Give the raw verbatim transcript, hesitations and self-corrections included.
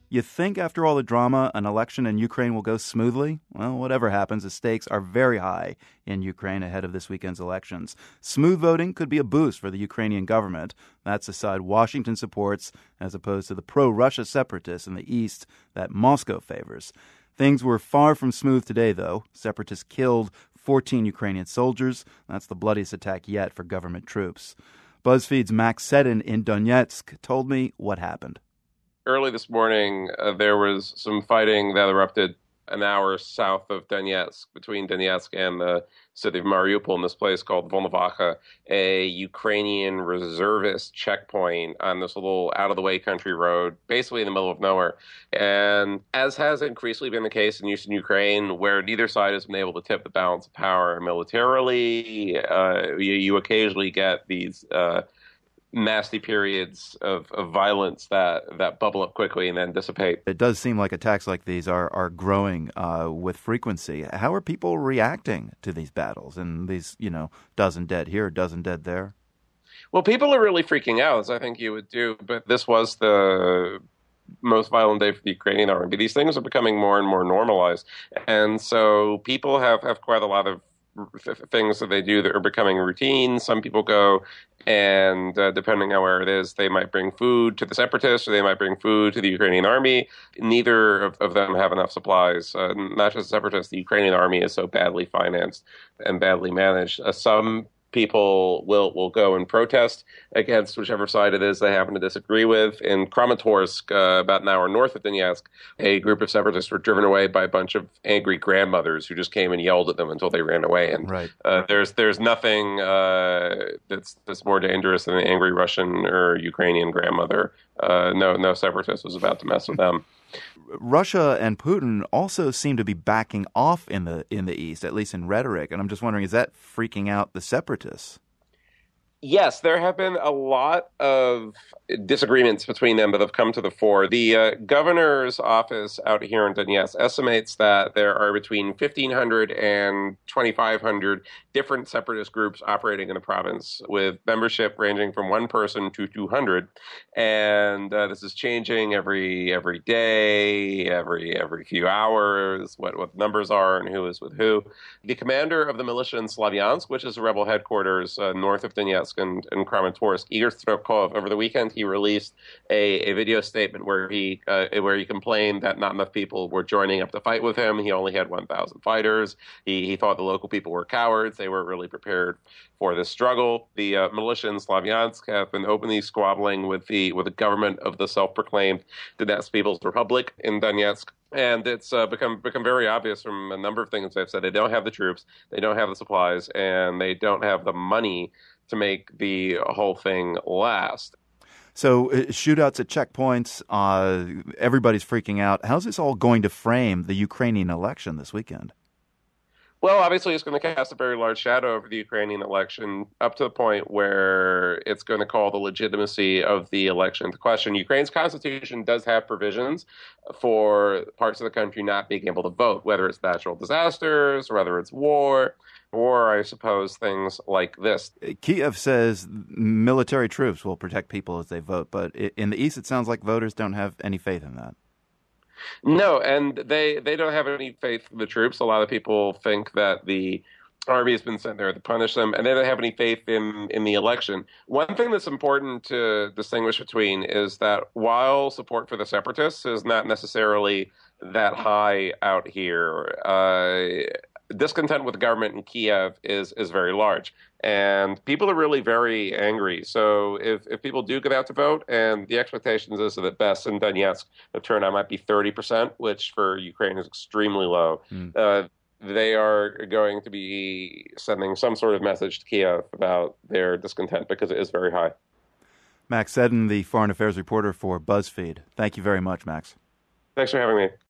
You think after all the drama, an election in Ukraine will go smoothly? Well, whatever happens, the stakes are very high in Ukraine ahead of this weekend's elections. Smooth voting could be a boost for the Ukrainian government. That's the side Washington supports, as opposed to the pro-Russia separatists in the east that Moscow favors. Things were far from smooth today, though. Separatists killed fourteen Ukrainian soldiers. That's the bloodiest attack yet for government troops. BuzzFeed's Max Seddon in Donetsk told me what happened. Early this morning, uh, there was some fighting that erupted an hour south of Donetsk, between Donetsk and the city of Mariupol, in this place called Volnovakha, a Ukrainian reservist checkpoint on this little out-of-the-way country road, basically in the middle of nowhere. And as has increasingly been the case in eastern Ukraine, where neither side has been able to tip the balance of power militarily, uh, you, you occasionally get these Uh, nasty periods of, of violence that, that bubble up quickly and then dissipate. It does seem like attacks like these are, are growing uh, with frequency. How are people reacting to these battles and these, you know, dozen dead here, dozen dead there? Well, people are really freaking out, as I think you would do, but this was the most violent day for the Ukrainian army. These things are becoming more and more normalized. And so people have, have quite a lot of things that they do that are becoming routine. Some people go and, uh, depending on where it is, they might bring food to the separatists or they might bring food to the Ukrainian army. Neither of, of them have enough supplies. Uh, not just the separatists, the Ukrainian army is so badly financed and badly managed. Uh, some people will, will go and protest against whichever side it is they happen to disagree with. In Kramatorsk, uh, about an hour north of Donetsk, a group of separatists were driven away by a bunch of angry grandmothers who just came and yelled at them until they ran away. And right. uh, there's there's nothing uh, that's that's more dangerous than an angry Russian or Ukrainian grandmother. Uh, no, no separatist was about to mess with them. Russia and Putin also seem to be backing off in the in the East, at least in rhetoric. And I'm just wondering, is that freaking out the separatists? Yes, there have been a lot of disagreements between them that have come to the fore. The uh, governor's office out here in Donetsk estimates that there are between fifteen hundred and twenty-five hundred different separatist groups operating in the province, with membership ranging from one person to two hundred. And uh, this is changing every every day, every every few hours, what, what the numbers are and who is with who. The commander of the militia in Slavyansk, which is a rebel headquarters uh, north of Donetsk, and, and Kramatorsk, Igor Strelkov, over the weekend he released a, a video statement where he uh, where he complained that not enough people were joining up to fight with him. He only had one thousand fighters. He he thought the local people were cowards. They weren't really prepared for this struggle. The uh, militia in Slavyansk have been openly squabbling with the with the government of the self-proclaimed Donetsk People's Republic in Donetsk. And it's uh, become become very obvious from a number of things they've said. They don't have the troops, they don't have the supplies, and they don't have the money to make the whole thing last. So uh, shootouts at checkpoints, uh, everybody's freaking out. How's this all going to frame the Ukrainian election this weekend? Well, obviously, it's going to cast a very large shadow over the Ukrainian election, up to the point where it's going to call the legitimacy of the election into question. Ukraine's constitution does have provisions for parts of the country not being able to vote, whether it's natural disasters, or whether it's war, or, I suppose, things like this. Kiev says military troops will protect people as they vote, but in the East, it sounds like voters don't have any faith in that. No, and they, they don't have any faith in the troops. A lot of people think that the army has been sent there to punish them, and they don't have any faith in, in the election. One thing that's important to distinguish between is that while support for the separatists is not necessarily that high out here, uh, discontent with the government in Kiev is is very large. And people are really very angry. So if, if people do get out to vote, and the expectations is that at best in Donetsk, the turnout might be thirty percent, which for Ukraine is extremely low, mm. uh, they are going to be sending some sort of message to Kiev about their discontent, because it is very high. Max Seddon, the foreign affairs reporter for BuzzFeed. Thank you very much, Max. Thanks for having me.